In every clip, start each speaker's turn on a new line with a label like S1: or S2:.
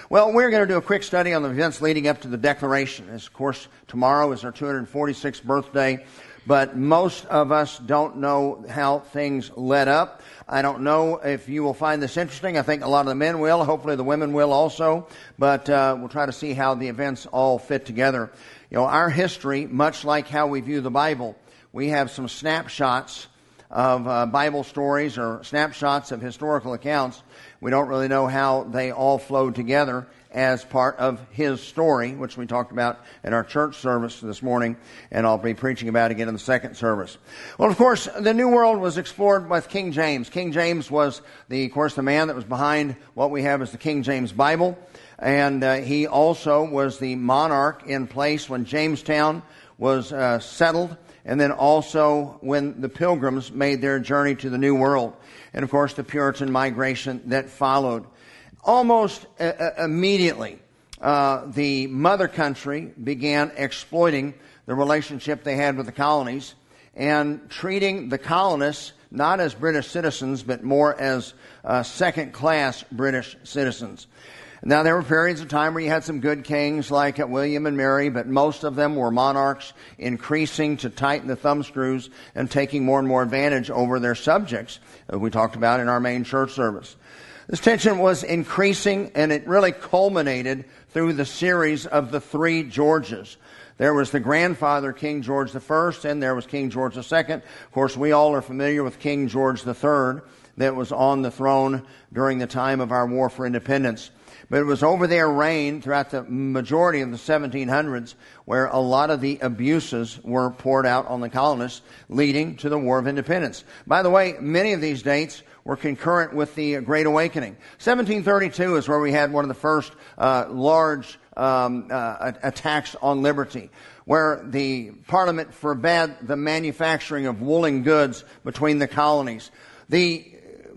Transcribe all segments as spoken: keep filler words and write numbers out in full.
S1: Well, we're going to do a quick study on the events leading up to the Declaration. As, of course, tomorrow is our two hundred forty-sixth birthday, but most of us don't know how things led up. I don't know if you will find this interesting. I think a lot of the men will. Hopefully the women will also. But uh, we'll try to see how the events all fit together. You know, our history, much like how we view the Bible, we have some snapshots of uh, Bible stories or snapshots of historical accounts. We don't really know how they all flowed together as part of his story, which we talked about in our church service this morning, and I'll be preaching about again in the second service. Well, of course, the New World was explored with King James. King James was, the, of course, the man that was behind what we have as the King James Bible, and uh, he also was the monarch in place when Jamestown was uh, settled, and then also when the Pilgrims made their journey to the New World, and of course the Puritan migration that followed. Almost uh, immediately, uh, the mother country began exploiting the relationship they had with the colonies and treating the colonists not as British citizens, but more as uh, second-class British citizens. Now, there were periods of time where you had some good kings like William and Mary, but most of them were monarchs increasing to tighten the thumbscrews and taking more and more advantage over their subjects, as we talked about in our main church service. This tension was increasing, and it really culminated through the series of the three Georges. There was the grandfather, King George the First, and there was King George the Second. Of course, we all are familiar with King George the Third that was on the throne during the time of our War for Independence. But it was over their reign throughout the majority of the seventeen hundreds where a lot of the abuses were poured out on the colonists, leading to the War of Independence. By the way, many of these dates were concurrent with the Great Awakening. seventeen thirty-two is where we had one of the first uh, large um, uh, attacks on liberty, where the Parliament forbade the manufacturing of woolen goods between the colonies. The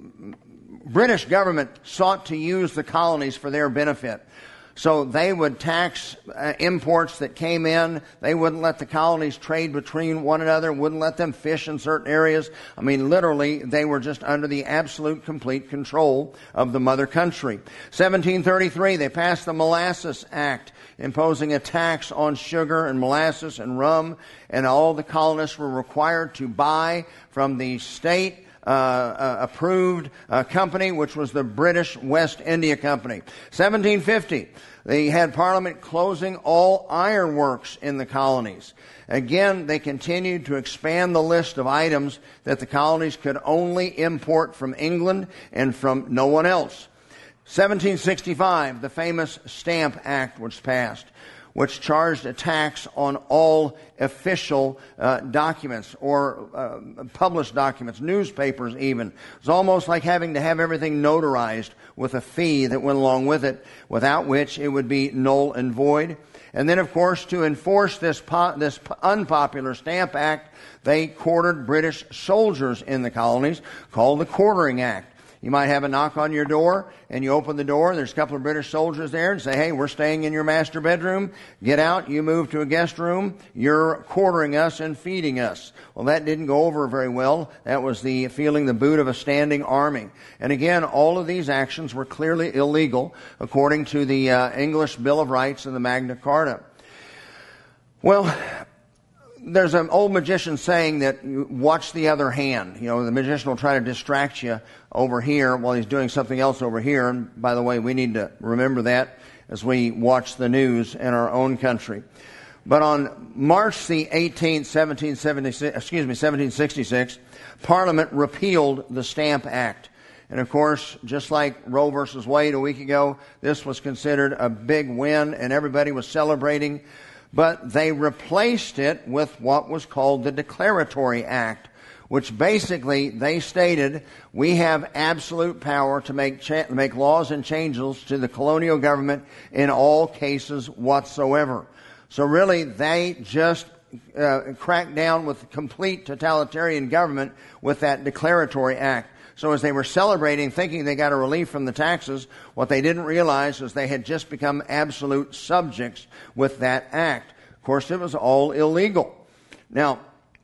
S1: British government sought to use the colonies for their benefit. So they would tax uh, imports that came in. They wouldn't let the colonies trade between one another, wouldn't let them fish in certain areas. I mean, literally, they were just under the absolute, complete control of the mother country. seventeen thirty-three, they passed the Molasses Act, imposing a tax on sugar and molasses and rum, and all the colonists were required to buy from the state Uh, uh, approved uh, company, which was the British West India Company. seventeen fifty, they had Parliament closing all ironworks in the colonies. Again, they continued to expand the list of items that the colonies could only import from England and from no one else. seventeen sixty-five, the famous Stamp Act was passed, which charged a tax on all official uh, documents or uh, published documents, newspapers even. It was almost like having to have everything notarized with a fee that went along with it, without which it would be null and void. And then, of course, to enforce this po- this unpopular Stamp Act, they quartered British soldiers in the colonies, called the Quartering Act. You might have a knock on your door, and you open the door, and there's a couple of British soldiers there, and say, hey, we're staying in your master bedroom. Get out. You move to a guest room. You're quartering us and feeding us. Well, that didn't go over very well. That was the feeling the boot of a standing army. And again, all of these actions were clearly illegal, according to the uh, English Bill of Rights and the Magna Carta. Well, there's an old magician saying that watch the other hand. You know, the magician will try to distract you over here while he's doing something else over here. And by the way, we need to remember that as we watch the news in our own country. But on March the eighteenth, seventeen seventy-six, excuse me, seventeen sixty-six, Parliament repealed the Stamp Act. And of course, just like Roe versus Wade a week ago, this was considered a big win and everybody was celebrating. But they replaced it with what was called the Declaratory Act, which basically they stated we have absolute power to make cha- make laws and changes to the colonial government in all cases whatsoever. So really, they just uh, cracked down with complete totalitarian government with that Declaratory Act. So as they were celebrating, thinking they got a relief from the taxes, what they didn't realize was they had just become absolute subjects with that act. Of course, it was all illegal. Now,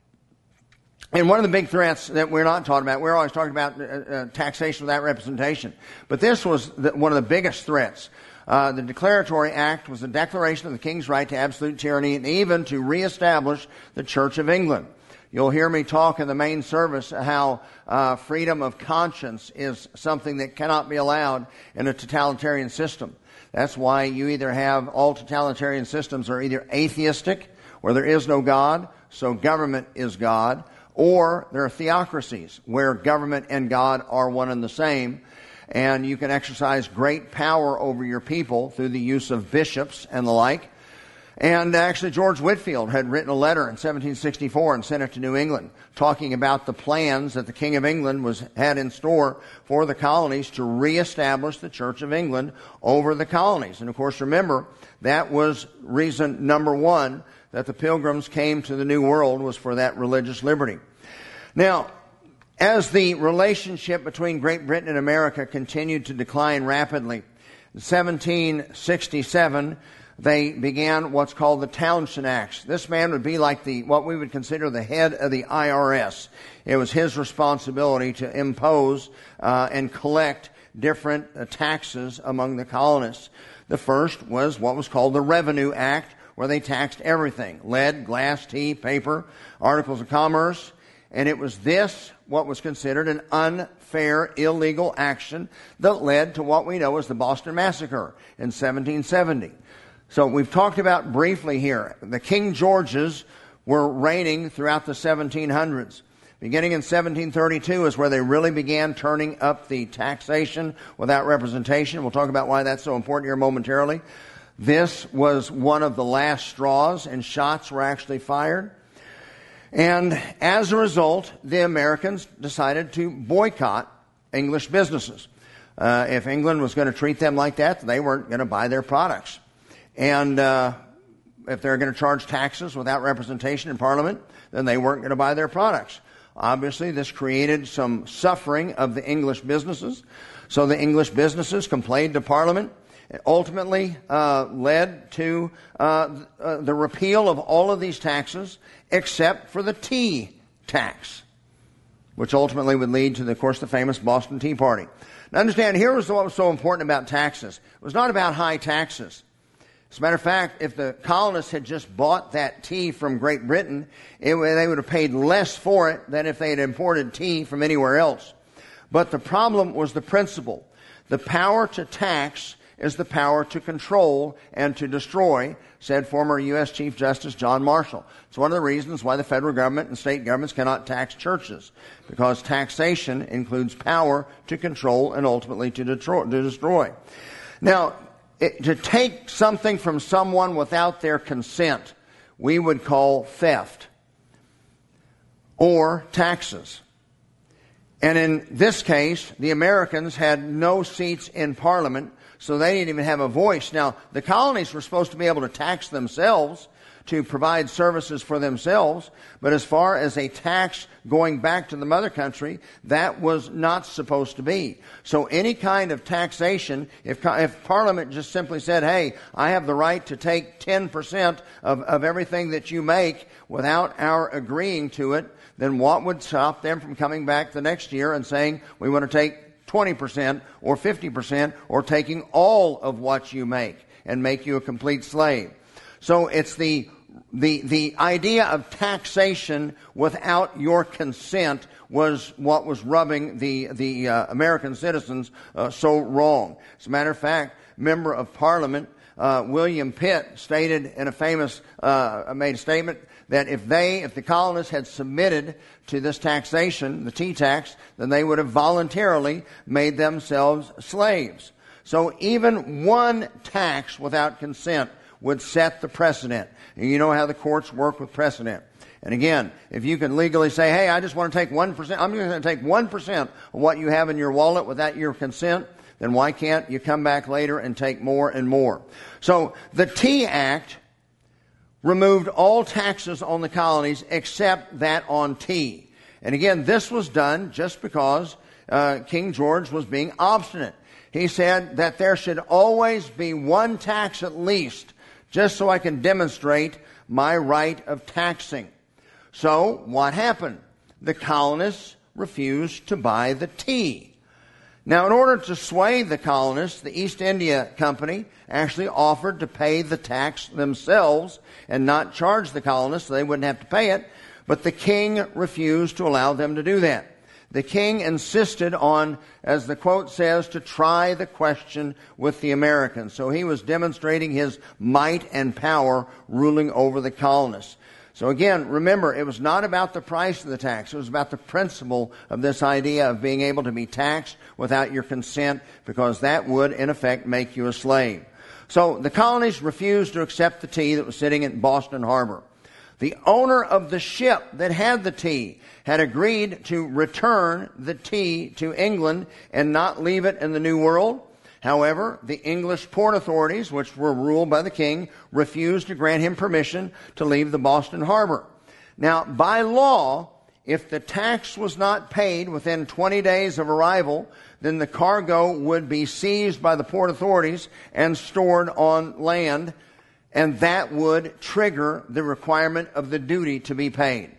S1: and one of the big threats that we're not talking about, we're always talking about uh, uh, taxation without representation. But this was the, one of the biggest threats. Uh, the Declaratory Act was a declaration of the king's right to absolute tyranny and even to reestablish the Church of England. You'll hear me talk in the main service how uh, freedom of conscience is something that cannot be allowed in a totalitarian system. That's why you either have all totalitarian systems are either atheistic, where there is no God, so government is God, or there are theocracies where government and God are one and the same, and you can exercise great power over your people through the use of bishops and the like. And actually George Whitefield had written a letter in seventeen sixty-four and sent it to New England, talking about the plans that the King of England was had in store for the colonies to reestablish the Church of England over the colonies. And of course, remember, that was reason number one that the Pilgrims came to the New World, was for that religious liberty. Now, as the relationship between Great Britain and America continued to decline rapidly, in seventeen sixty-seven, they began what's called the Townshend Acts. This man would be like the what we would consider the head of the I R S. It was his responsibility to impose uh, and collect different uh, taxes among the colonists. The first was what was called the Revenue Act, where they taxed everything: lead, glass, tea, paper, articles of commerce. And it was this, what was considered an unfair, illegal action that led to what we know as the Boston Massacre in seventeen seventy. So we've talked about briefly here, the King Georges were reigning throughout the seventeen hundreds. Beginning in seventeen thirty-two is where they really began turning up the taxation without representation. We'll talk about why that's so important here momentarily. This was one of the last straws, and shots were actually fired. And as a result, the Americans decided to boycott English businesses. Uh, if England was going to treat them like that, they weren't going to buy their products. And uh, if they're going to charge taxes without representation in Parliament, then they weren't going to buy their products. Obviously, this created some suffering of the English businesses. So the English businesses complained to Parliament. It ultimately uh, led to uh, uh, the repeal of all of these taxes except for the tea tax, which ultimately would lead to, the, of course, the famous Boston Tea Party. Now understand, here was what was so important about taxes. It was not about high taxes. As a matter of fact, if the colonists had just bought that tea from Great Britain, it, they would have paid less for it than if they had imported tea from anywhere else. But the problem was the principle. The power to tax is the power to control and to destroy, said former U S Chief Justice John Marshall. It's one of the reasons why the federal government and state governments cannot tax churches, because taxation includes power to control and ultimately to destroy. Now, it, to take something from someone without their consent, we would call theft or taxes. And in this case, the Americans had no seats in Parliament, so they didn't even have a voice. Now, the colonies were supposed to be able to tax themselves to provide services for themselves, but as far as a tax going back to the mother country, that was not supposed to be. So any kind of taxation, if, if Parliament just simply said, hey, I have the right to take ten percent of, of everything that you make without our agreeing to it, then what would stop them from coming back the next year and saying, we want to take twenty percent or fifty percent or taking all of what you make and make you a complete slave? So it's the the the idea of taxation without your consent was what was rubbing the the uh, American citizens uh, so wrong. As a matter of fact, member of Parliament uh, William Pitt stated in a famous uh, made a statement that if they, if the colonists had submitted to this taxation, the tea tax, then they would have voluntarily made themselves slaves. So even one tax without consent would set the precedent. And you know how the courts work with precedent. And again, if you can legally say, hey, I just want to take one percent, I'm going to take one percent of what you have in your wallet without your consent, then why can't you come back later and take more and more? So the Tea Act removed all taxes on the colonies except that on tea. And again, this was done just because uh, King George was being obstinate. He said that there should always be one tax at least, just so I can demonstrate my right of taxing. So what happened? The colonists refused to buy the tea. Now, in order to sway the colonists, the East India Company actually offered to pay the tax themselves and not charge the colonists so they wouldn't have to pay it, but the king refused to allow them to do that. The king insisted on, as the quote says, to try the question with the Americans. So he was demonstrating his might and power ruling over the colonists. So again, remember, it was not about the price of the tax. It was about the principle of this idea of being able to be taxed without your consent, because that would, in effect, make you a slave. So the colonies refused to accept the tea that was sitting in Boston Harbor. The owner of the ship that had the tea had agreed to return the tea to England and not leave it in the New World. However, the English port authorities, which were ruled by the king, refused to grant him permission to leave the Boston Harbor. Now, by law, if the tax was not paid within twenty days of arrival, then the cargo would be seized by the port authorities and stored on land, and that would trigger the requirement of the duty to be paid.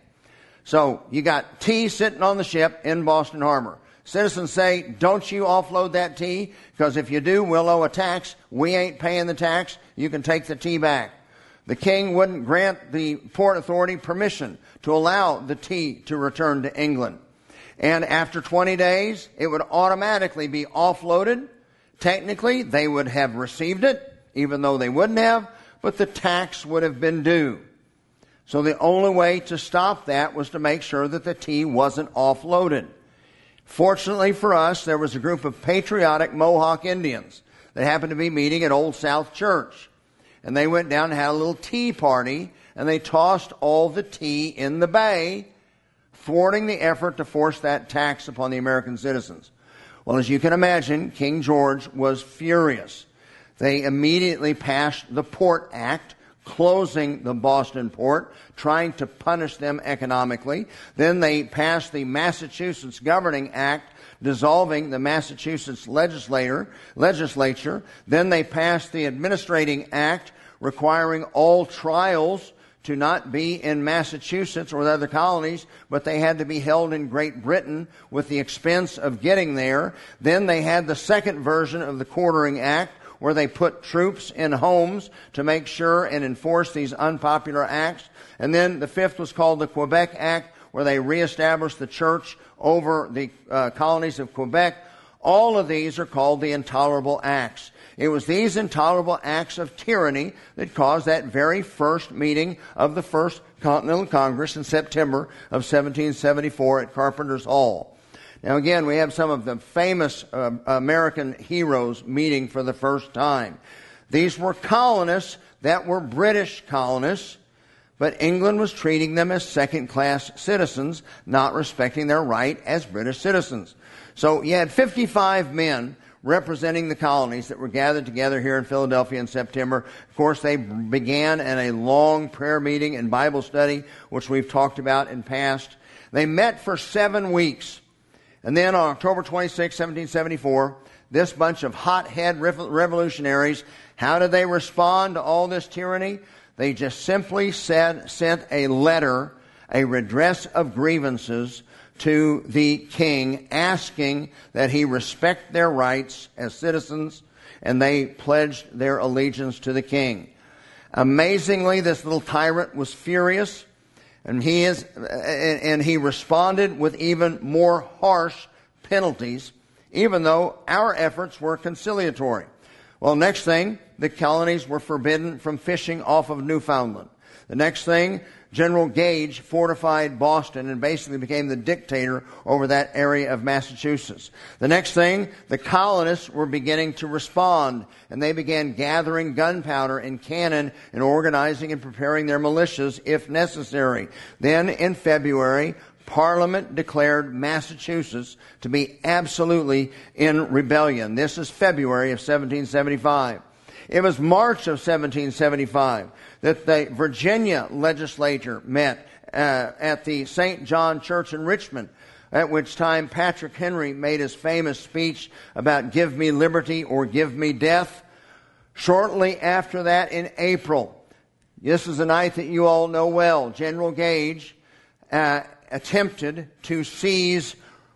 S1: So, you got tea sitting on the ship in Boston Harbor. Citizens say, don't you offload that tea, because if you do, we'll owe a tax. We ain't paying the tax. You can take the tea back. The king wouldn't grant the port authority permission to allow the tea to return to England. And after twenty days, it would automatically be offloaded. Technically, they would have received it, even though they wouldn't have, but the tax would have been due. So the only way to stop that was to make sure that the tea wasn't offloaded. Fortunately for us, there was a group of patriotic Mohawk Indians that happened to be meeting at Old South Church. And they went down and had a little tea party, and they tossed all the tea in the bay, thwarting the effort to force that tax upon the American citizens. Well, as you can imagine, King George was furious. They immediately passed the Port Act, closing the Boston port, trying to punish them economically. Then they passed the Massachusetts Governing Act, dissolving the Massachusetts legislature. legislature. Then they passed the Administrating Act, requiring all trials to not be in Massachusetts or the other colonies, but they had to be held in Great Britain with the expense of getting there. Then they had the second version of the Quartering Act, where they put troops in homes to make sure and enforce these unpopular acts. And then the fifth was called the Quebec Act, where they reestablished the church over the uh, colonies of Quebec. All of these are called the Intolerable Acts. It was these intolerable acts of tyranny that caused that very first meeting of the First Continental Congress in September of seventeen seventy-four at Carpenter's Hall. Now again, we have some of the famous uh, American heroes meeting for the first time. These were colonists that were British colonists, but England was treating them as second-class citizens, not respecting their right as British citizens. So you had fifty-five men representing the colonies that were gathered together here in Philadelphia in September. Of course, they began in a long prayer meeting and Bible study, which we've talked about in past. They met for seven weeks. And then on October twenty-sixth, seventeen seventy-four, this bunch of hothead revolutionaries, how did they respond to all this tyranny? They just simply said, sent a letter, a redress of grievances to the king, asking that he respect their rights as citizens, and they pledged their allegiance to the king. Amazingly, this little tyrant was furious. And he is, and he responded with even more harsh penalties, even though our efforts were conciliatory. Well, next thing, the colonies were forbidden from fishing off of Newfoundland. The next thing, General Gage fortified Boston and basically became the dictator over that area of Massachusetts. The next thing, the colonists were beginning to respond, and they began gathering gunpowder and cannon and organizing and preparing their militias if necessary. Then in February, Parliament declared Massachusetts to be absolutely in rebellion. This is February of seventeen seventy-five. It was March of seventeen seventy-five that the Virginia legislature met uh, at the Saint John Church in Richmond, at which time Patrick Henry made his famous speech about "Give me liberty or give me death." Shortly after that, in April, this is a night that you all know well, General Gage uh, attempted to seize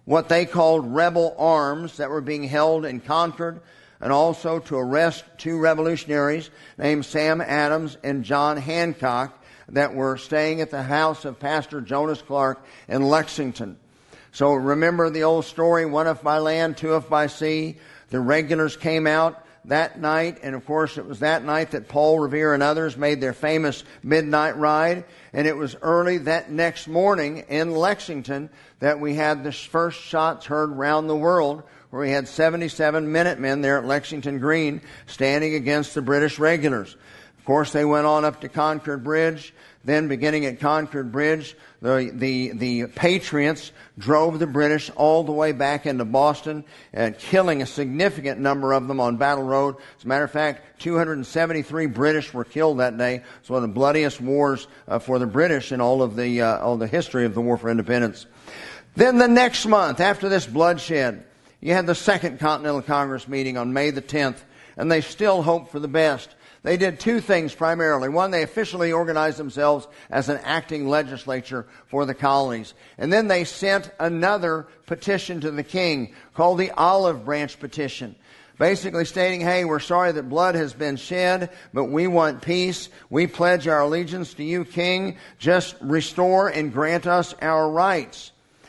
S1: what they called rebel arms that were being held in Concord, and also to arrest two revolutionaries named Sam Adams and John Hancock that were staying at the house of Pastor Jonas Clark in Lexington. So remember the old story, one if by land, two if by sea. The regulars came out that night, and of course it was that night that Paul Revere and others made their famous midnight ride. And it was early that next morning in Lexington that we had the first shots heard round the world, where we had seventy-seven Minutemen there at Lexington Green standing against the British regulars. Of course, they went on up to Concord Bridge. Then, beginning at Concord Bridge, the, the, the Patriots drove the British all the way back into Boston, and killing a significant number of them on Battle Road. As a matter of fact, two hundred seventy-three British were killed that day. It's one of the bloodiest wars uh, for the British in all of the uh, all the history of the War for Independence. Then the next month, after this bloodshed, you had the Second Continental Congress meeting on May the tenth, and they still hoped for the best. They did two things primarily. One, they officially organized themselves as an acting legislature for the colonies. And then they sent another petition to the king called the Olive Branch Petition, basically stating, hey, we're sorry that blood has been shed, but we want peace. We pledge our allegiance to you, king. Just restore and grant us our rights.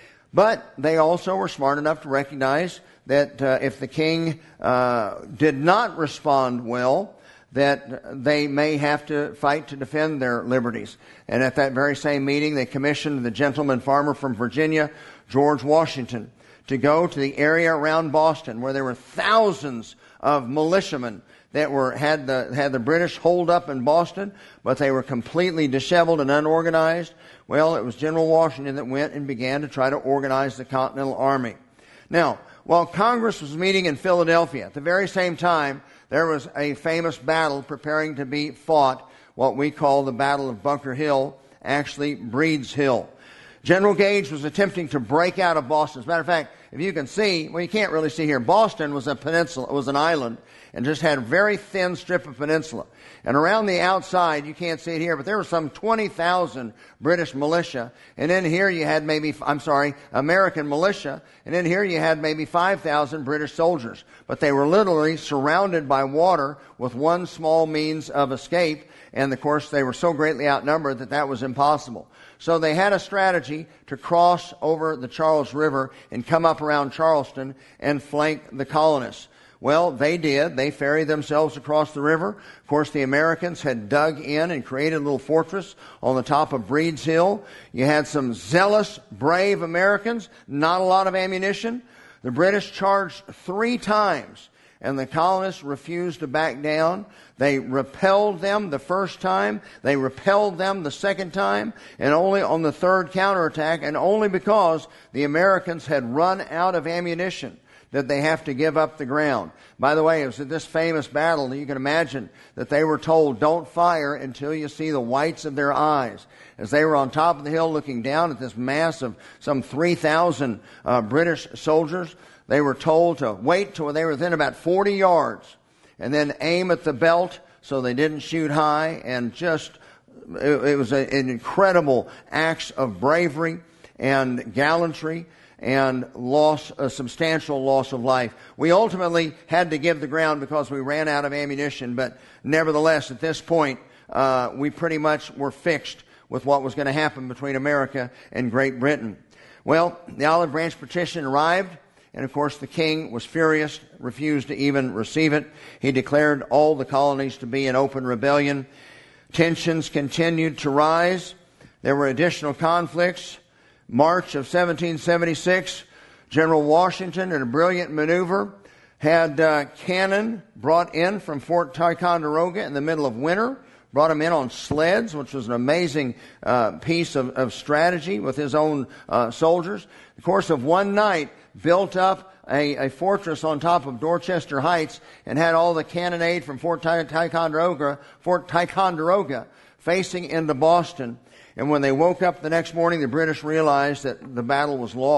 S1: But they also were smart enough to recognize that uh, if the king uh, did not respond well, that they may have to fight to defend their liberties. And at that very same meeting, they commissioned the gentleman farmer from Virginia, George Washington, to go to the area around Boston where there were thousands of militiamen that were had the had the British holed up in Boston, but they were completely disheveled and unorganized. Well, it was General Washington that went and began to try to organize the Continental Army. Now, while Congress was meeting in Philadelphia, at the very same time, there was a famous battle preparing to be fought, what we call the Battle of Bunker Hill, actually Breed's Hill. General Gage was attempting to break out of Boston. As a matter of fact, if you can see, well, you can't really see here, Boston was a peninsula, was an island, and just had a very thin strip of peninsula. And around the outside, you can't see it here, but there were some twenty thousand British militia. And in here you had maybe, I'm sorry, American militia. And in here you had maybe five thousand British soldiers. But they were literally surrounded by water with one small means of escape. And of course, they were so greatly outnumbered that that was impossible. So they had a strategy to cross over the Charles River and come up around Charleston and flank the colonists. Well, they did. They ferried themselves across the river. Of course, the Americans had dug in and created a little fortress on the top of Breed's Hill. You had some zealous, brave Americans, not a lot of ammunition. The British charged three times, and the colonists refused to back down. They repelled them the first time. They repelled them the second time, and only on the third counterattack, and only because the Americans had run out of ammunition, that they have to give up the ground. By the way, it was at this famous battle that you can imagine that they were told, don't fire until you see the whites of their eyes. As they were on top of the hill looking down at this mass of some three thousand uh, British soldiers, they were told to wait till they were within about forty yards and then aim at the belt so they didn't shoot high. And just, it, it was a, an incredible acts of bravery and gallantry, and loss, a substantial loss of life. We ultimately had to give the ground because we ran out of ammunition, but nevertheless, at this point, uh, we pretty much were fixed with what was going to happen between America and Great Britain. Well, the Olive Branch Petition arrived, and of course the king was furious, refused to even receive it. He declared all the colonies to be in open rebellion. Tensions continued to rise. There were additional conflicts. March of seventeen seventy-six, General Washington, in a brilliant maneuver, had uh, cannon brought in from Fort Ticonderoga in the middle of winter, brought them in on sleds, which was an amazing uh, piece of, of strategy with his own uh, soldiers. In the course of one night, built up a, a fortress on top of Dorchester Heights and had all the cannonade from Fort Ticonderoga, Fort Ticonderoga facing into Boston. And when they woke up the next morning, the British realized that the battle was lost.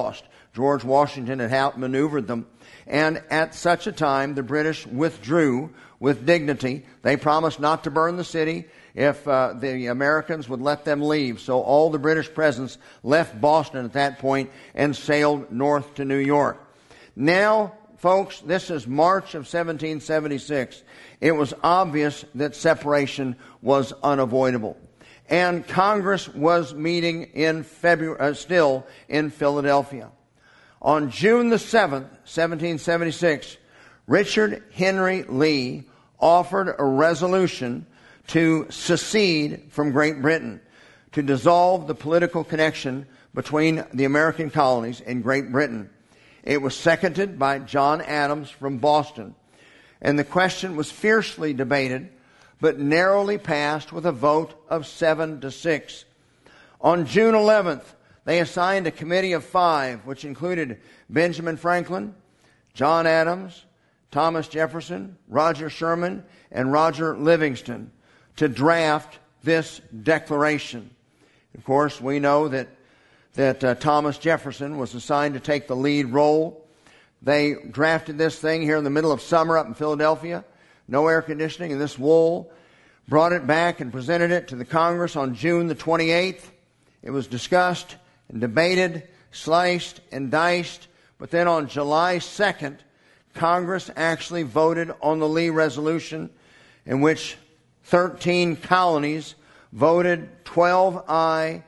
S1: George Washington had outmaneuvered them. And at such a time, the British withdrew with dignity. They promised not to burn the city if uh, the Americans would let them leave. So all the British presence left Boston at that point and sailed north to New York. Now, folks, this is March of seventeen seventy-six. It was obvious that separation was unavoidable. And Congress was meeting in February, uh, still in Philadelphia. On June the seventh, seventeen seventy-six, Richard Henry Lee offered a resolution to secede from Great Britain, to dissolve the political connection between the American colonies and Great Britain. It was seconded by John Adams from Boston, and the question was fiercely debated, but narrowly passed with a vote of seven to six. On June eleventh, they assigned a committee of five, which included Benjamin Franklin, John Adams, Thomas Jefferson, Roger Sherman, and Roger Livingston, to draft this declaration. Of course, we know that that uh, Thomas Jefferson was assigned to take the lead role. They drafted this thing here in the middle of summer up in Philadelphia. No air conditioning, and this wool. Brought it back and presented it to the Congress on June the twenty-eighth. It was discussed and debated, sliced and diced. But then on July second, Congress actually voted on the Lee resolution, in which thirteen colonies voted twelve aye,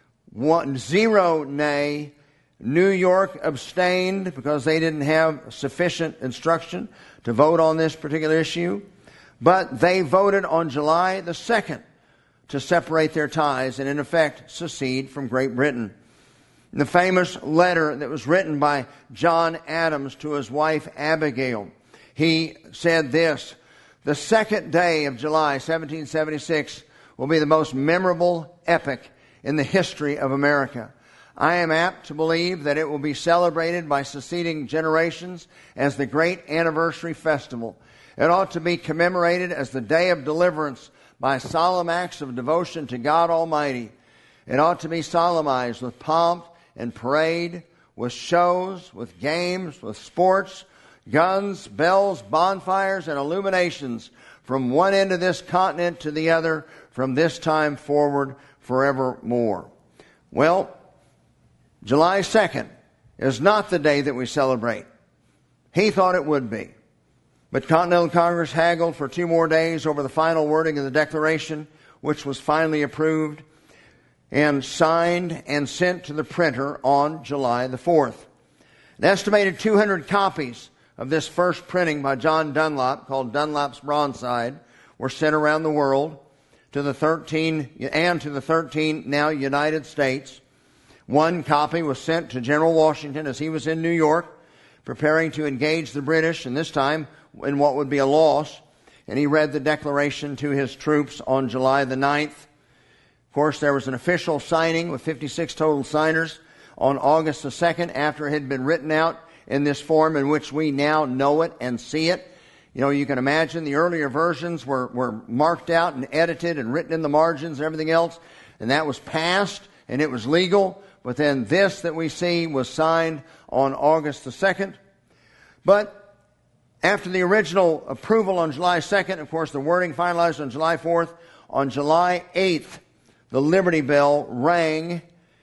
S1: one, zero nay. New York abstained because they didn't have sufficient instruction to vote on this particular issue. But they voted on July the second to separate their ties and, in effect, secede from Great Britain. The famous letter that was written by John Adams to his wife Abigail, he said this: "The second day of July, seventeen seventy-six, will be the most memorable epoch in the history of America. I am apt to believe that it will be celebrated by succeeding generations as the great anniversary festival. It ought to be commemorated as the day of deliverance by solemn acts of devotion to God Almighty. It ought to be solemnized with pomp and parade, with shows, with games, with sports, guns, bells, bonfires, and illuminations from one end of this continent to the other, from this time forward forevermore." Well, July second is not the day that we celebrate. He thought it would be. But Continental Congress haggled for two more days over the final wording of the Declaration, which was finally approved and signed and sent to the printer on July the fourth. An estimated two hundred copies of this first printing by John Dunlop, called Dunlop's Broadside, were sent around the world to the thirteen and to the thirteen now United States. One copy was sent to General Washington as he was in New York, preparing to engage the British, and this time in what would be a loss. And he read the Declaration to his troops on July the ninth. Of course, there was an official signing with fifty-six total signers on August the second, after it had been written out in this form in which we now know it and see it. You know, you can imagine the earlier versions were, were marked out and edited and written in the margins and everything else, and that was passed and it was legal. But then this that we see was signed on August the second. But after the original approval on July second, of course, the wording finalized on July fourth, on July eighth, the Liberty Bell rang,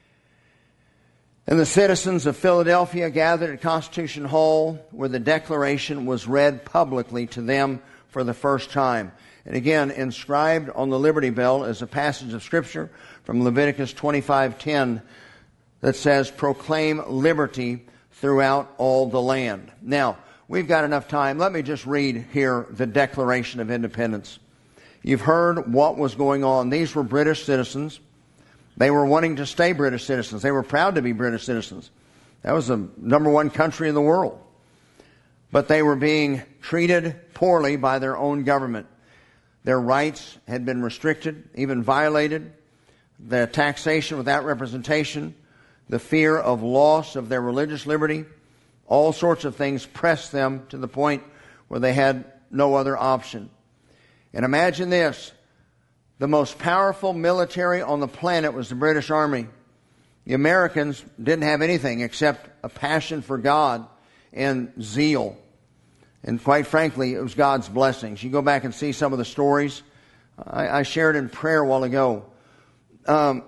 S1: and the citizens of Philadelphia gathered at Constitution Hall, where the Declaration was read publicly to them for the first time. And again, inscribed on the Liberty Bell is a passage of Scripture from Leviticus twenty-five ten that says, "Proclaim liberty throughout all the land." Now, we've got enough time. Let me just read here the Declaration of Independence. You've heard what was going on. These were British citizens. They were wanting to stay British citizens. They were proud to be British citizens. That was the number one country in the world. But they were being treated poorly by their own government. Their rights had been restricted, even violated. The taxation without representation, the fear of loss of their religious liberty, all sorts of things pressed them to the point where they had no other option. And imagine this: the most powerful military on the planet was the British Army. The Americans didn't have anything except a passion for God and zeal. And quite frankly, it was God's blessings. You go back and see some of the stories. I, I shared in prayer a while ago. Um,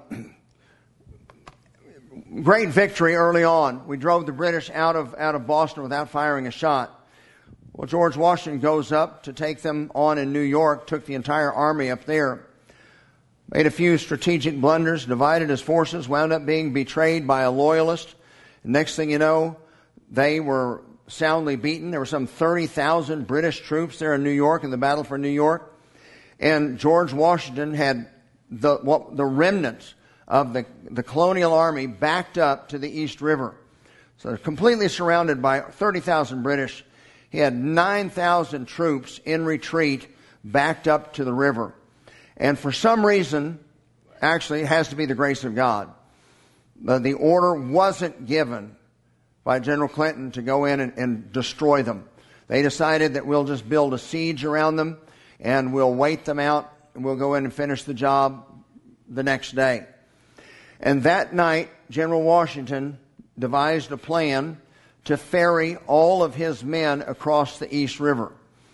S1: great victory early on. We drove the British out of out of Boston without firing a shot. Well, George Washington goes up to take them on in New York, took the entire army up there, made a few strategic blunders, divided his forces, wound up being betrayed by a loyalist. Next thing you know, they were soundly beaten. There were some thirty thousand British troops there in New York in the battle for New York. And George Washington had the what, the remnants of the, the colonial army backed up to the East River. So they're completely surrounded by thirty thousand British. He had nine thousand troops in retreat backed up to the river. And for some reason, actually it has to be the grace of God, but the order wasn't given by General Clinton to go in and, and destroy them. They decided that we'll just build a siege around them and we'll wait them out and we'll go in and finish the job the next day. And that night, General Washington devised a plan to ferry all of his men across the East River.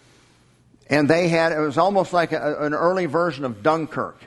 S1: And they had, it was almost like a, an early version of Dunkirk.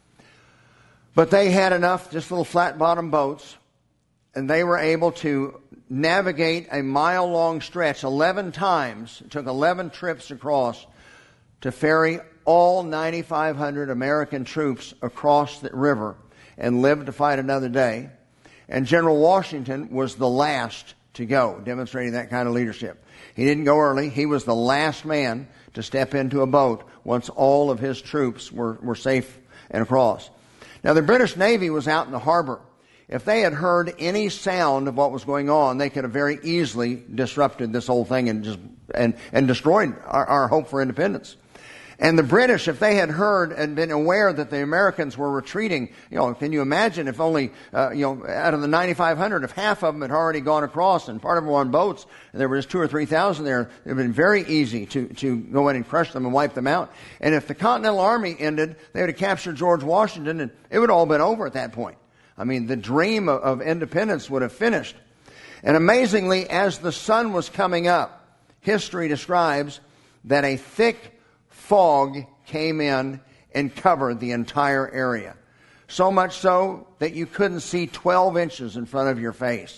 S1: But they had enough, just little flat-bottom boats, and they were able to navigate a mile-long stretch eleven times. It took eleven trips across to ferry all nine thousand five hundred American troops across the river and live to fight another day. And General Washington was the last to go, demonstrating that kind of leadership. He didn't go early. He was the last man to step into a boat once all of his troops were, were safe and across. Now, the British Navy was out in the harbor. If they had heard any sound of what was going on, they could have very easily disrupted this whole thing and just and, and destroyed our, our hope for independence. And the British, if they had heard and been aware that the Americans were retreating, you know, can you imagine if only, uh, you know, out of the nine thousand five hundred, if half of them had already gone across and part of them were on boats, and there were just two or three thousand there, it would have been very easy to, to go in and crush them and wipe them out. And if the Continental Army ended, they would have captured George Washington, and it would have all been over at that point. I mean, the dream of, of independence would have finished. And amazingly, as the sun was coming up, history describes that a thick fog came in and covered the entire area. So much so that you couldn't see twelve inches in front of your face.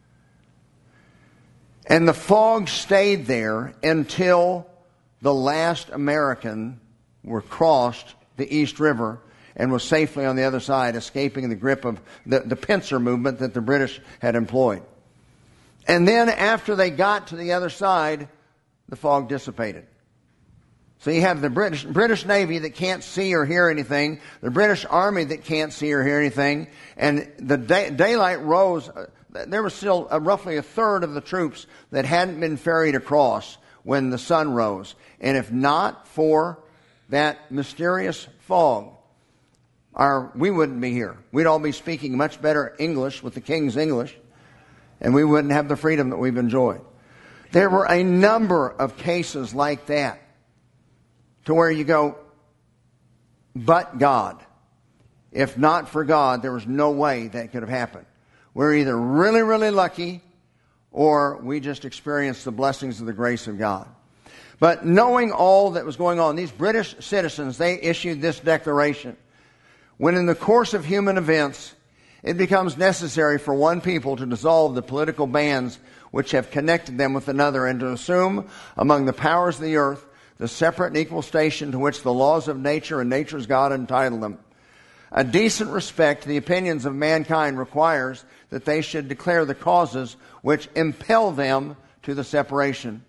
S1: And the fog stayed there until the last American were crossed the East River and was safely on the other side, escaping the grip of the, the pincer movement that the British had employed. And then after they got to the other side, the fog dissipated. So you have the British British Navy that can't see or hear anything, the British Army that can't see or hear anything, and the day, daylight rose. Uh, there was still uh, roughly a third of the troops that hadn't been ferried across when the sun rose. And if not for that mysterious fog, our, we wouldn't be here. We'd all be speaking much better English with the King's English, and we wouldn't have the freedom that we've enjoyed. There were a number of cases like that, to where you go, but God. If not for God, there was no way that could have happened. We're either really, really lucky, or we just experienced the blessings of the grace of God. But knowing all that was going on, these British citizens, they issued this declaration. When in the course of human events, it becomes necessary for one people to dissolve the political bands which have connected them with another, and to assume among the powers of the earth the separate and equal station to which the laws of nature and nature's God entitle them. A decent respect to the opinions of mankind requires that they should declare the causes which impel them to the separation.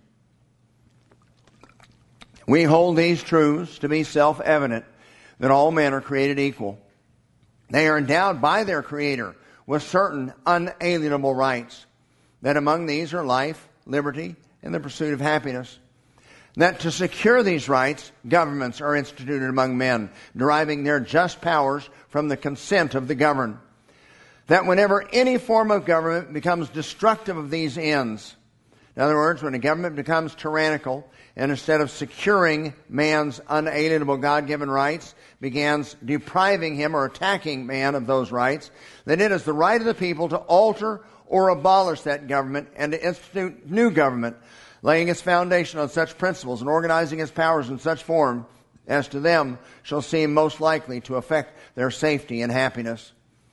S1: We hold these truths to be self-evident, that all men are created equal. They are endowed by their Creator with certain unalienable rights, that among these are life, liberty, and the pursuit of happiness. That to secure these rights, governments are instituted among men, deriving their just powers from the consent of the governed. That whenever any form of government becomes destructive of these ends, In other words, when a government becomes tyrannical, and instead of securing man's unalienable God-given rights, begins depriving him or attacking man of those rights, then it is the right of the people to alter or abolish that government and to institute new government, laying its foundation on such principles and organizing its powers in such form as to them shall seem most likely to affect their safety and happiness.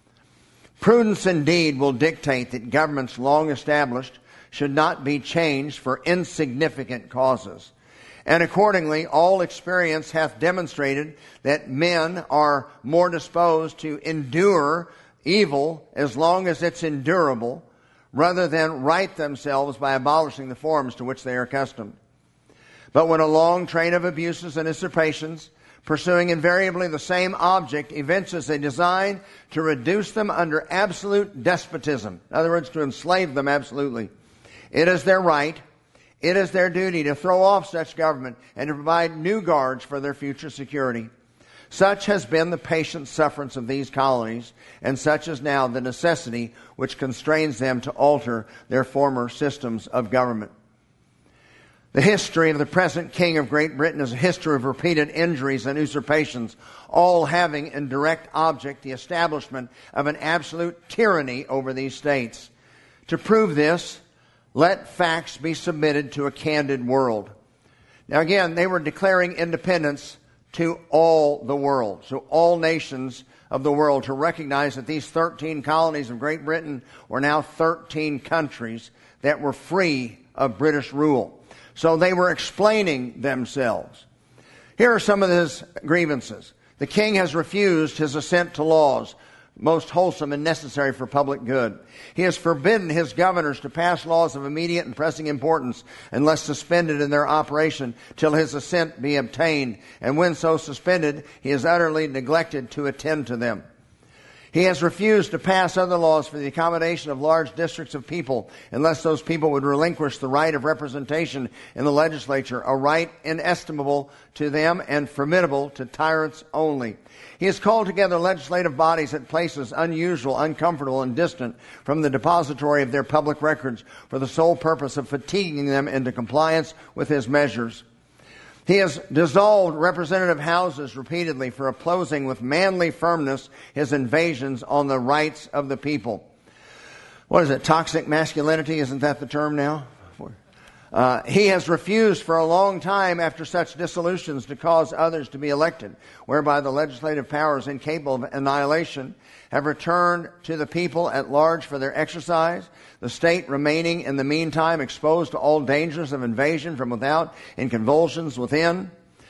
S1: Prudence indeed will dictate that governments long established should not be changed for insignificant causes. And accordingly, all experience hath demonstrated that men are more disposed to endure evil as long as it's endurable, rather than right themselves by abolishing the forms to which they are accustomed. But when a long train of abuses and usurpations, pursuing invariably the same object, evinces a design to reduce them under absolute despotism, in other words, to enslave them absolutely, it is their right, it is their duty to throw off such government and to provide new guards for their future security. Such has been the patient sufferance of these colonies, and such is now the necessity which constrains them to alter their former systems of government. The history of the present King of Great Britain is a history of repeated injuries and usurpations, all having in direct object the establishment of an absolute tyranny over these states. To prove this, let facts be submitted to a candid world. Now again, they were declaring independence to all the world, so all nations of the world, to recognize that these thirteen colonies of Great Britain were now thirteen countries that were free of British rule. So they were explaining themselves. Here are some of his grievances. The king has refused his assent to laws, most wholesome and necessary for public good. He has forbidden his governors to pass laws of immediate and pressing importance unless suspended in their operation till his assent be obtained, and when so suspended, he has utterly neglected to attend to them. He has refused to pass other laws for the accommodation of large districts of people unless those people would relinquish the right of representation in the legislature, a right inestimable to them and formidable to tyrants only. He has called together legislative bodies at places unusual, uncomfortable, and distant from the depository of their public records for the sole purpose of fatiguing them into compliance with his measures. He has dissolved representative houses repeatedly for opposing with manly firmness his invasions on the rights of the people. What is it, toxic masculinity? Isn't that the term now? Uh, he has refused for a long time after such dissolutions to cause others to be elected, whereby the legislative powers incapable of annihilation have returned to the people at large for their exercise, the state remaining in the meantime exposed to all dangers of invasion from without and convulsions within.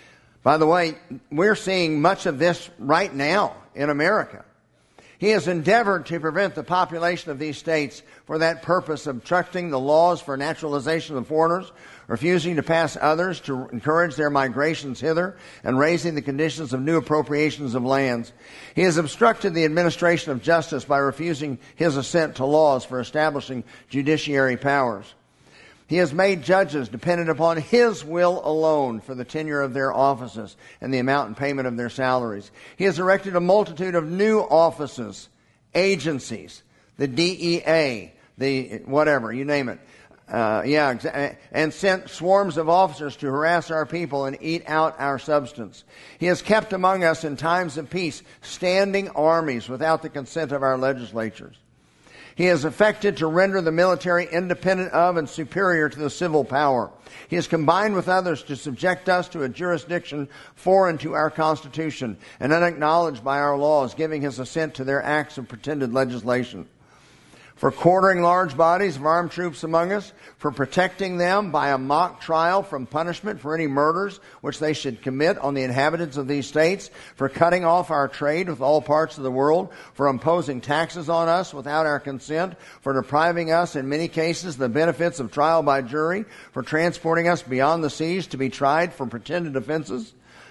S1: By the way, we're seeing much of this right now in America. He has endeavored to prevent the population of these states for that purpose, obstructing the laws for naturalization of foreigners, refusing to pass others to encourage their migrations hither, and raising the conditions of new appropriations of lands. He has obstructed the administration of justice by refusing his assent to laws for establishing judiciary powers. He has made judges dependent upon his will alone for the tenure of their offices and the amount and payment of their salaries. He has erected a multitude of new offices, agencies, the D E A, the whatever, you name it. Uh, yeah, and sent swarms of officers to harass our people and eat out our substance. He has kept among us in times of peace standing armies without the consent of our legislatures. He has affected to render the military independent of and superior to the civil power. He has combined with others to subject us to a jurisdiction foreign to our Constitution and unacknowledged by our laws, giving his assent to their acts of pretended legislation. For quartering large bodies of armed troops among us, for protecting them by a mock trial from punishment for any murders which they should commit on the inhabitants of these states, for cutting off our trade with all parts of the world, for imposing taxes on us without our consent, for depriving us in many cases the benefits of trial by jury, for transporting us beyond the seas to be tried for pretended offenses.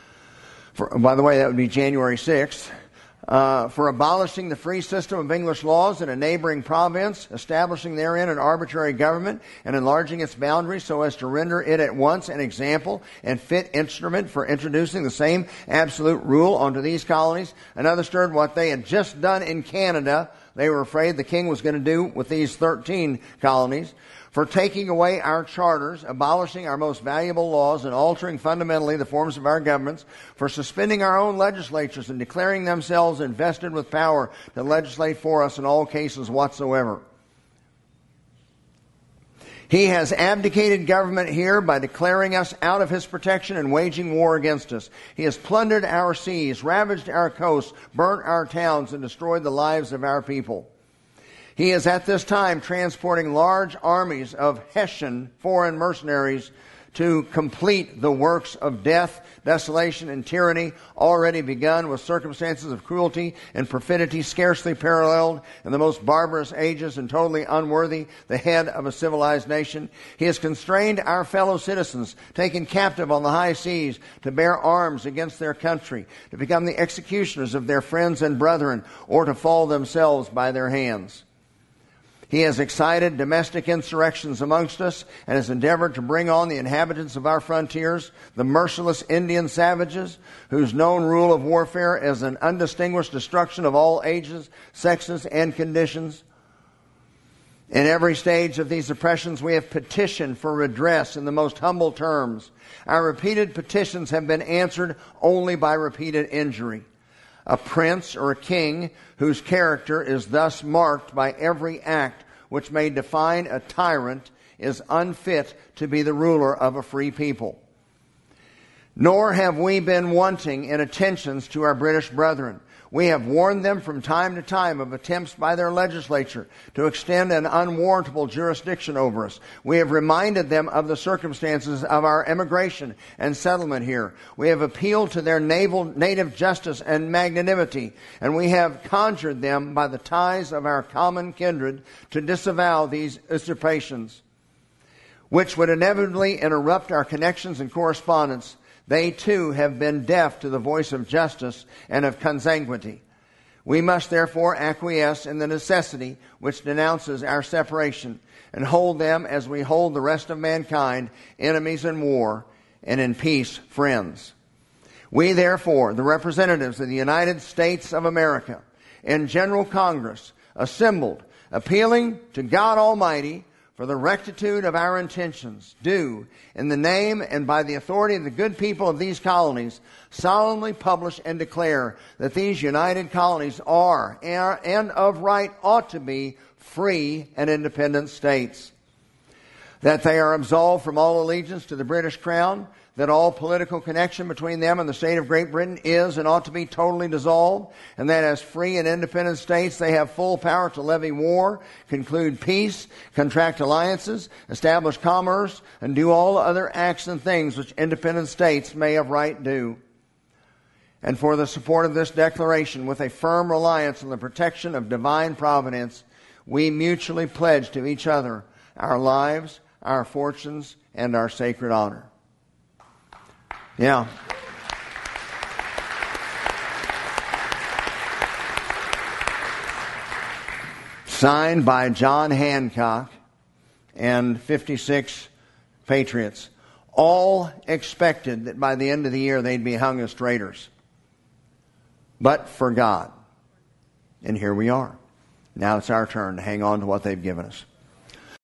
S1: For, by the way, that would be January sixth. Uh, for abolishing the free system of English laws in a neighboring province, establishing therein an arbitrary government, and enlarging its boundaries so as to render it at once an example and fit instrument for introducing the same absolute rule onto these colonies. Another stirred what they had just done in Canada. They were afraid the king was going to do with these thirteen colonies. for taking away our charters, abolishing our most valuable laws, and altering fundamentally the forms of our governments, for suspending our own legislatures and declaring themselves invested with power to legislate for us in all cases whatsoever. He has abdicated government here by declaring us out of his protection and waging war against us. He has plundered our seas, ravaged our coasts, burnt our towns, and destroyed the lives of our people. He is at this time transporting large armies of Hessian foreign mercenaries to complete the works of death, desolation, and tyranny already begun with circumstances of cruelty and perfidy scarcely paralleled in the most barbarous ages and totally unworthy the head of a civilized nation. He has constrained our fellow citizens, taken captive on the high seas, to bear arms against their country, to become the executioners of their friends and brethren, or to fall themselves by their hands. He has excited domestic insurrections amongst us and has endeavored to bring on the inhabitants of our frontiers, the merciless Indian savages, whose known rule of warfare is an undistinguished destruction of all ages, sexes, and conditions. In every stage of these oppressions, we have petitioned for redress in the most humble terms. Our repeated petitions have been answered only by repeated injury. A prince or a king whose character is thus marked by every act which may define a tyrant is unfit to be the ruler of a free people. Nor have we been wanting in attentions to our British brethren. We have warned them from time to time of attempts by their legislature to extend an unwarrantable jurisdiction over us. We have reminded them of the circumstances of our emigration and settlement here. We have appealed to their naval, native justice and magnanimity, and we have conjured them by the ties of our common kindred to disavow these usurpations, which would inevitably interrupt our connections and correspondence. They too have been deaf to the voice of justice and of consanguinity. We must therefore acquiesce in the necessity which denounces our separation, and hold them as we hold the rest of mankind, enemies in war, and in peace friends. We therefore, the representatives of the United States of America, in General Congress, assembled, appealing to God Almighty for the rectitude of our intentions, do, in the name and by the authority of the good people of these colonies, solemnly publish and declare that these united colonies are, are and of right ought to be, free and independent states. That they are absolved from all allegiance to the British Crown, that all political connection between them and the state of Great Britain is and ought to be totally dissolved, and that as free and independent states they have full power to levy war, conclude peace, contract alliances, establish commerce, and do all other acts and things which independent states may of right do. And for the support of this declaration, with a firm reliance on the protection of divine providence, we mutually pledge to each other our lives, our fortunes, and our sacred honor. Yeah. Signed by John Hancock and fifty-six patriots. All expected that by the end of the year they'd be hung as traitors. But for God. And here we are. Now it's our turn to hang on to what they've given us.